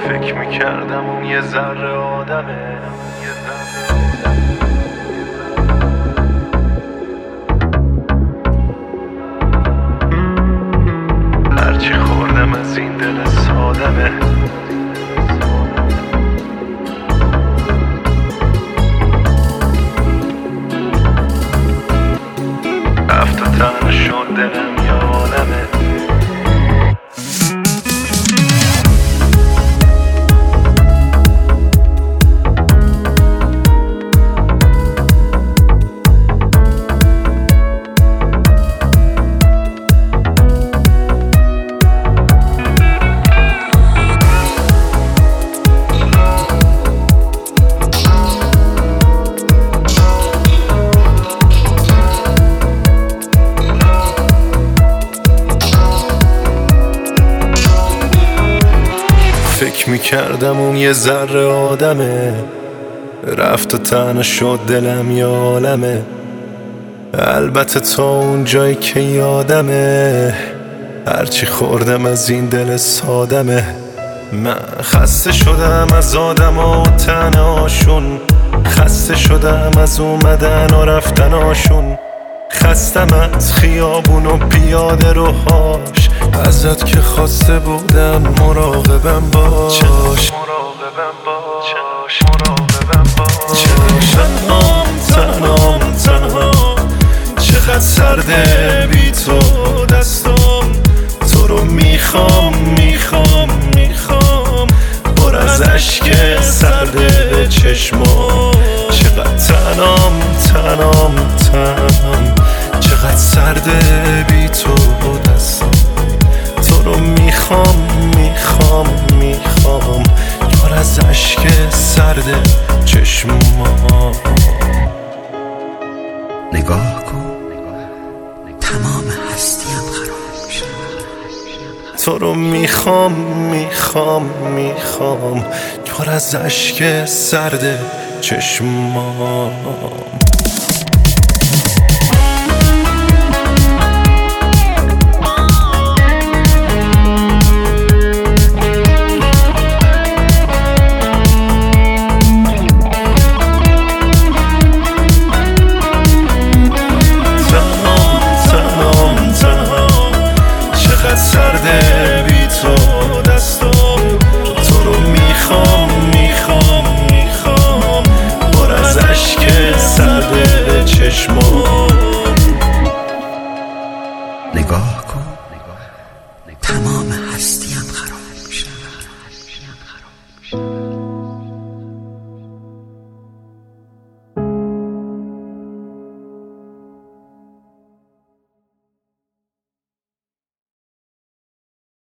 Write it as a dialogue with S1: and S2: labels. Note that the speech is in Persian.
S1: فکر میکردم اون یه ذره آدمه. هرچی خوردم از این دل سادمه. رفت و تنها شد دلم یه عالمه. فکر میکردم اون یه ذره آدمه. رفت و تنها شد دلم یه عالمه. البته تا اون جایی که یادمه هرچی خوردم از این دل سادمه. من خسته شدم از آدما و تنهاشون، خسته شدم از اومدن و رفتناشون، خستم از خیابون و پیاده روهاش، ازت که خواسته بودم مراقبم باش. تنهام چقدر سرده بی تو دستم، تو رو میخوام پر از عشق سرده چشمام. چقدر تنهام چقدر سرده بی تو دستم، تو رو میخوام پر از عشق سرده چشمام.
S2: نگاه کن تمام هستیم خراب شد.
S1: تو رو میخوام پر از عشق سرده چشمام. سرده بی تو دستم، تو رو میخوام پر از عشق سرده چشمام.